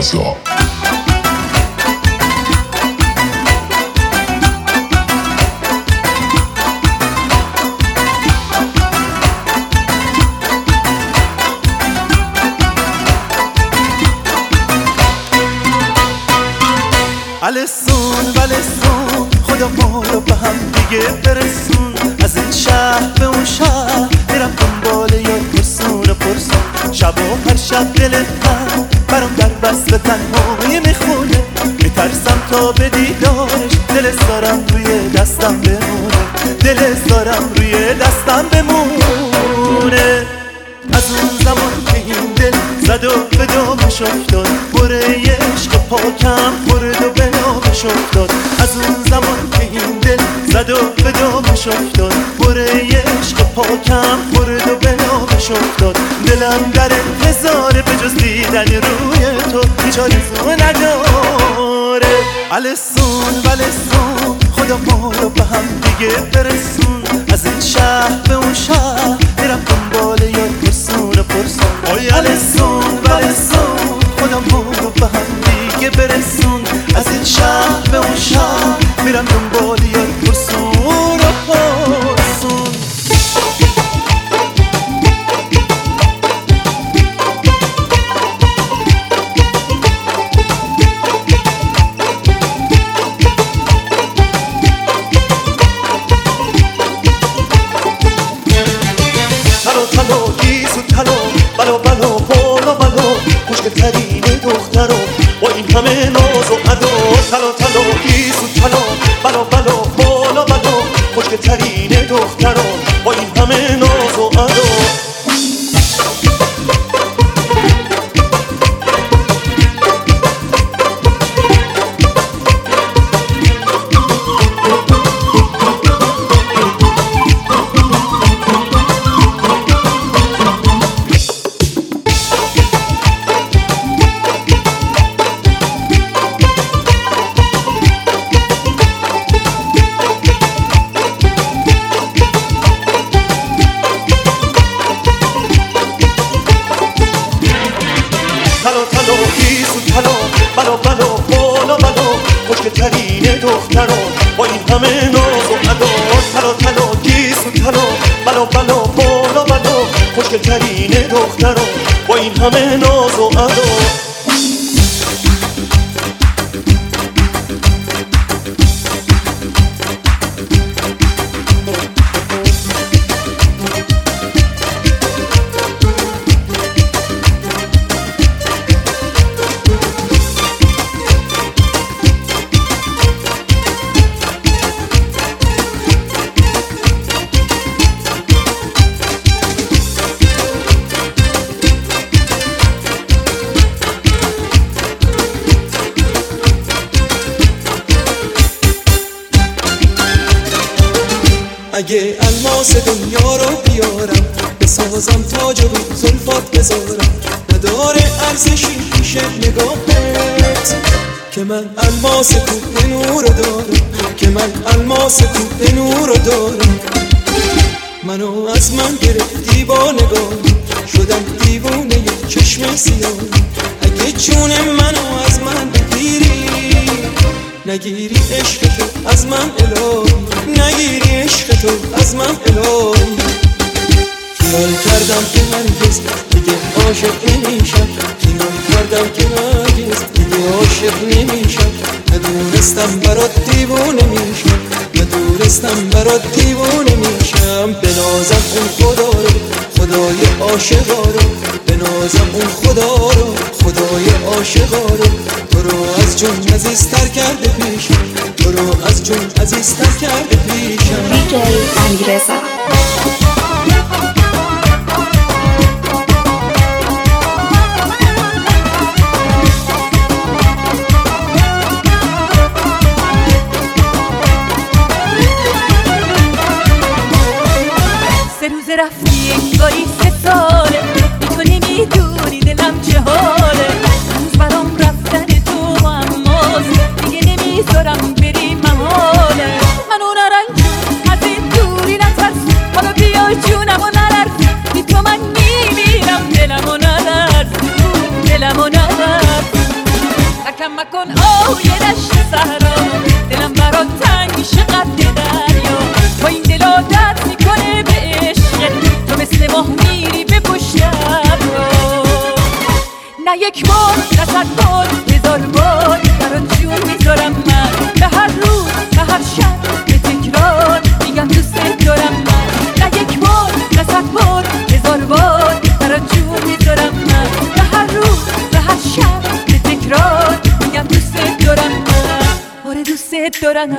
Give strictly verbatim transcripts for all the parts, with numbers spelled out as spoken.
رضا. السون ولسون خدا ما رو به هم دیگه برسون، از این شهر به اون شهر میرم دنبال یاد پرسون و پرسون. شب و هر شب دلتم برام در بست به تنهایی میخونه، میترسم تا به دیدارش دلت دارم روی دستم بمونه، دلت دارم روی دستم بمونه. از اون زمان که این دل زد و به دامش افتاد، بره عشق پاکم خورد و به نامش افتاد. از اون زمان که این دل زد و به دامش افتاد، بره عشق پاکم خورد و به نامش افتاد. دلم در انتظار به جز دیدن روی تو هیچ آرزو نداره. السون ولسون خدا ما رو به هم دیگه برسون، از این شهر به اون شهر میرم دنبال یاد پرسون و پرسون. آی السون ولسون خدا ما رو به هم دیگه برسون، از این شهر به اون شهر میرم دنبال یاد پرسون و پرسون. تلو تلو گیسو تلو بلو بلو بالا بلو خوشگل ترین دخترو با این همه ناز و ادا. تلو تلو گیسو تلو بلو بلو بالا بلو خوشگل ترین دخترو با این همه ناز و ادا. تلو تلو گیسو تلو بلو بلو بالا بلو خوشگل ترین دخترو با این همه ناز و ادا. تلو تلو گیسو تلو بلو بلو بالا بلو خوشگل ترین دخترو با این همه ناز و ادا. اگه الماس دنیا رو بیارم بسازم تاج رو زلفات بذارم، نداره ارزشی پیش نگاهت که من الماس کوه نور دارم، که من الماس کوه نور دارم. منو از من گرفتی با نگاه، شدم دیوونه یه چشم سیاه. اگه جون منو از من بگیری نگیری عشق تو از من الهی، نگیری عشق تو از من الهی. خیال کردم که هرگز دیگه عاشق نمیشم، خیال کردم که هرگز دیگه عاشق نمیشم. ندونستم برات دیوونه میشم، ندونستم برات دیوونه میشم. بنازم اون خدا رو خدای عاشقا رو، بنازم اون خدا رو خدای عاشقا رو. تو رو از جون عزیزتر کرده پیشم، تو رو از جون عزیزتر کرده پیشم. دیجی علیرضا. سه روز رفتی انگاری سه ساله، تو نمیدونی دلم چه حاله. روز برام رفتن تو اماست، دیگه نمیذارم بری محاله. منو نرنجون از این دوری نترس، حالا بیا کم مکن آه یه دشت صحرا، دلم برات تنگ میشه قد دریا. با این دل عادت میکنه به عشقت، تو مثل ماه میری به پشتم رو. نه یک بار نه صد بار هزار بار برات جون میذارم من، به هر روز به هر شب به تکرار میگم دوست دارم من. نه یک بار نه صد بار هزار بار برات جون میذارم من، به هر روز به هر شب به تکرار میگم دوست دارم من. آره دوست دارم.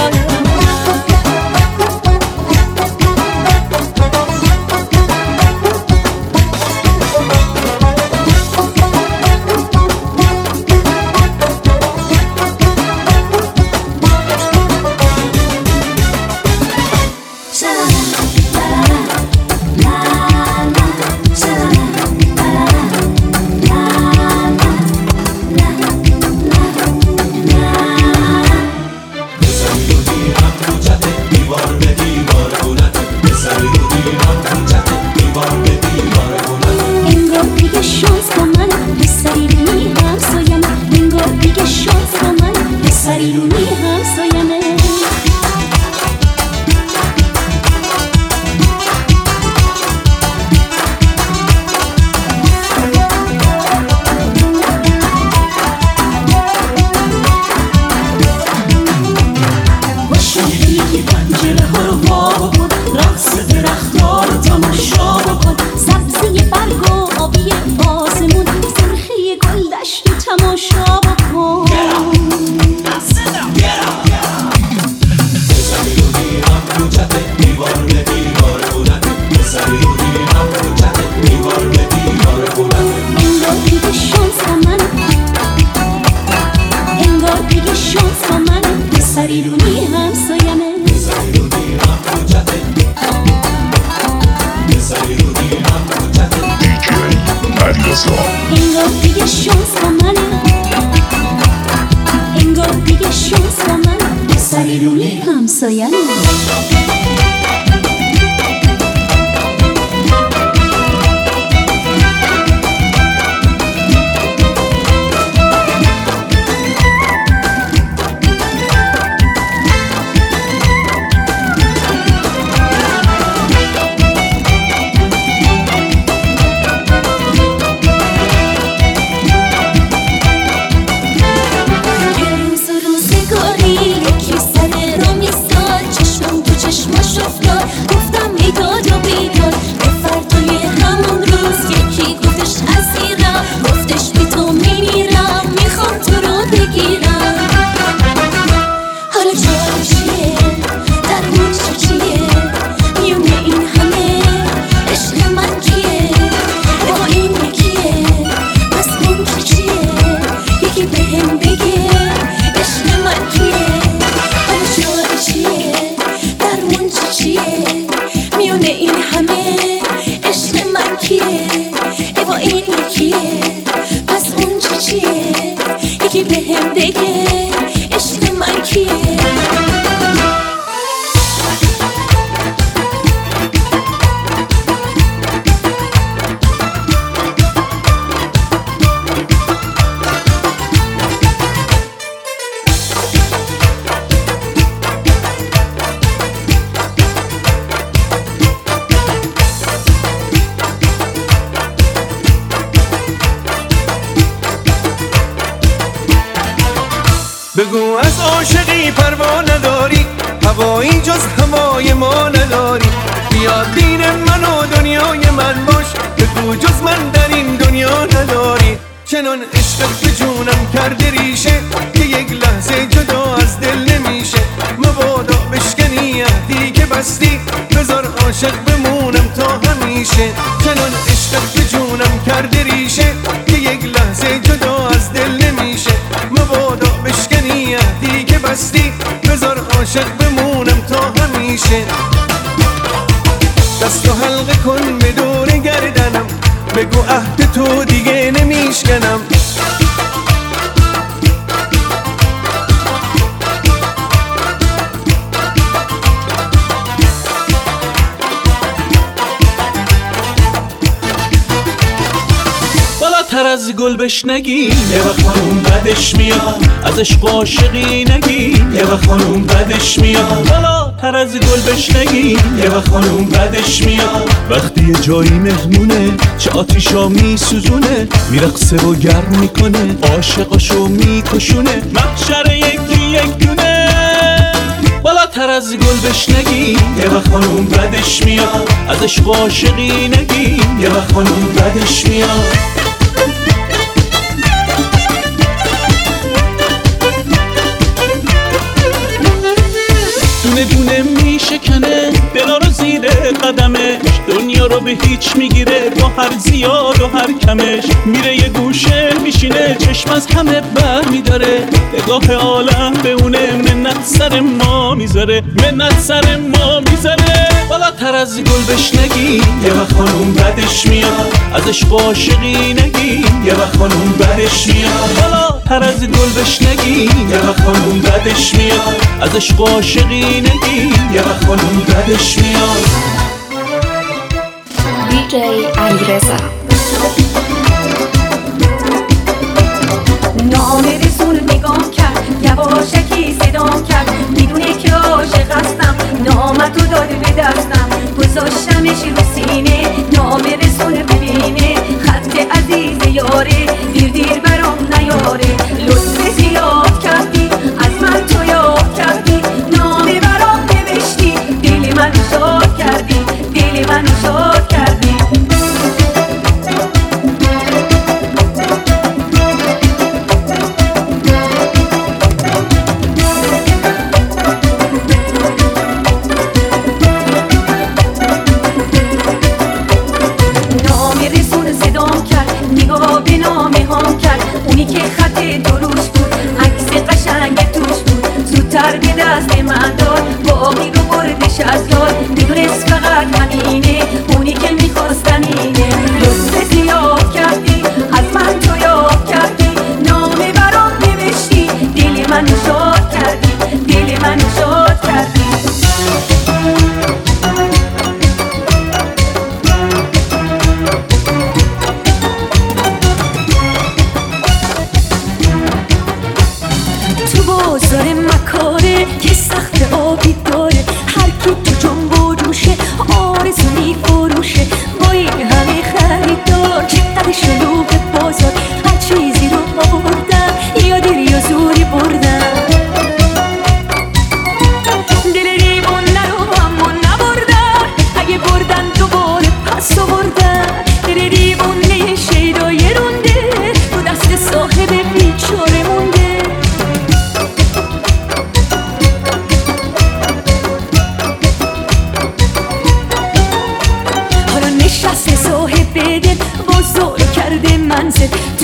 بگو از عاشقی پروا نداری، هوایی جز هوای ما نداری. بیا دین من و دنیای من باش، بگو جز من در این دنیا نداری. چنان عشقت به جونم کرده ریشه که یک لحظه جدا از دل نمیشه. مبادا بشکنی عهدی که بستی، بذار عاشق بمونم تا همیشه. چنان عشقت به جونم کرده ریشه که یک لحظه جدا از دل نمیشه. مبادا بشکنی عهدی که بستی، بذار عاشق بمونم تا همیشه. دستو حلقه کن به دور گردنم، بگو عهد تو دیگه نمیشکنم. بالا بالاتر از گل بشنگیم یه وقت خانوم بدش میاد، از عشق عاشقی نگیم یه وقت خانوم بدش میاد. بالاتر از گل بشنگیم یه وقت خانوم بدش میاد. وقتی یه جایی مهمونه چه آتیشا میسوزونه، میرقصه و گرم میکنه عاشقاشو میکشونه. محشر یکی یک دونه بالاتر از گل بشنگیم یه وقت خانوم بدش میاد، از عشق عاشقی نگیم یه وقت خانوم بدش میاد. دونه دونه میشکنه دلا رو زیر قدمش، دنیا رو به هیچ میگیره با هر زیاد و هر کمش. میره یه گوشه میشینه چشم از همه بر میداره، نگاه عالم به اونه منت سر ما میذاره، منت سر ما میذاره. بالاتر از گل بشنگیم یه وقت خانوم بدش میاد، از عشق عاشقی نگیم یه وقت خانوم بدش میاد. بالاتر از گل بشنگیم یه وقت خانوم بدش میاد، از عشق عاشقی نگیم یه وقت خانوم بدش میاد. دی جی علیرضا نامه رسون نگاه کرد یواشکی صدام کرد، میدونه که عاشق هستم نامتو داده به دستم، گذاشتمش رو سینه نامه رسون ببینه خط عزیز یاره دیر دیر برام نیاره. لطف زیاد کردی از من تو یاد کردی، نامه برام نوشتی دل من شاد کردی، دل من شاد کردی. اونی که خط دروش بود عکس قشنگ توش بود، زودتر به دست من داد باقی رو بردش از یاد. میدونست فقط همینه اونی که میخواستم اینه. لطف زیاد کردی از من تو یاد کردی، نامه برام نوشتی دل من شاد کردی، دل من شاد کردی. بازار مکاره که سخت آبی داره، هر کی تو جنب و جوشه آرزو میفروشه. با این همه خریدار چقدر شلوغ بازار، هر چیزی رو آوردن یا دل یا زوری بردن. دل دیوونه رو اما نبردن، اگه بردن دوباره پس آوردن. دل دیوونه شیدای رونده تو دست صاحب بیچاره مونده. صاحب دل بازار کرده منزل،